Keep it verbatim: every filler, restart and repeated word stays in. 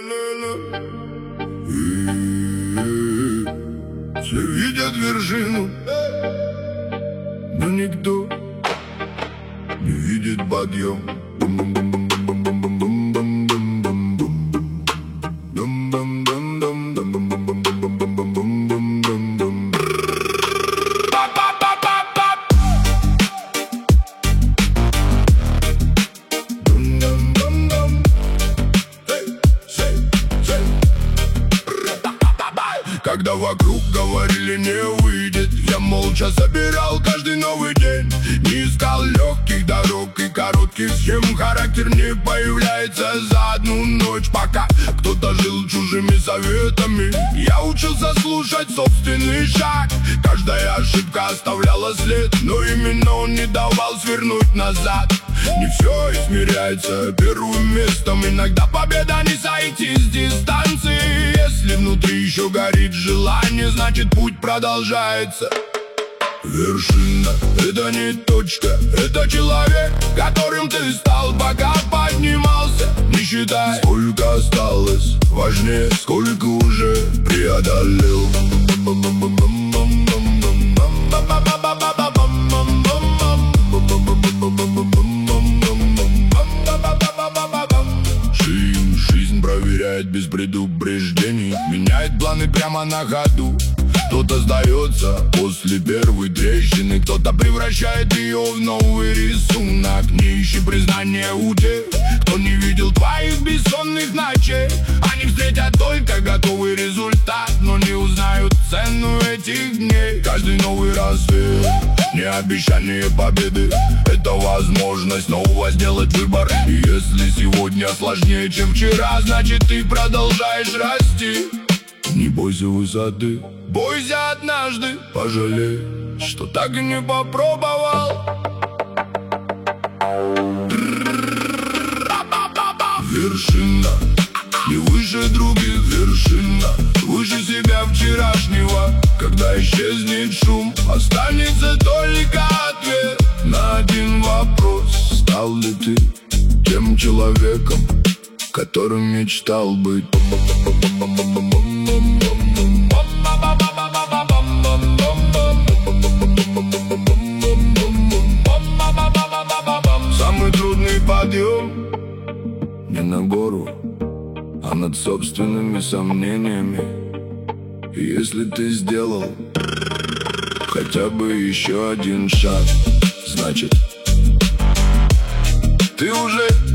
Все видят вершину, но никто не видит подъем. Когда вокруг говорили не выйдет, я молча собирал каждый новый день. Не искал легких дорог и коротких схем. Характер не появляется за одну ночь. Пока кто-то жил чужими советами, я учился слушать собственный шаг. Каждая ошибка оставляла след, но именно он не давал свернуть назад. Не все измеряется первым местом. Иногда победа не сойти с дистанции. Если внутри еще горит желание, значит путь продолжается. Вершина — это не точка, это человек, которым ты стал, пока поднимался. Не считай, сколько осталось, важнее, сколько уже преодолел. Жизнь, жизнь проверяет без предупреждений, меняет планы прямо на ходу. Кто-то сдается после первой трещины, кто-то превращает ее в новый рисунок. Не ищи признания у тех, кто не видел твоих бессонных ночей. Они встретят только готовый результат, но не узнают цену этих дней. Каждый новый рассвет — не обещание победы, это возможность снова сделать выбор. И если сегодня сложнее, чем вчера, значит ты продолжаешь расти. Не бойся высоты, бойся однажды пожалей, что так и не попробовал. Вершина не выше других, вершина выше себя вчерашнего. Когда исчезнет шум, останется только ответ на один вопрос: стал ли ты тем человеком, которым мечтал быть? Самый трудный подъем не на гору, а над собственными сомнениями. И если ты сделал хотя бы еще один шаг, значит ты уже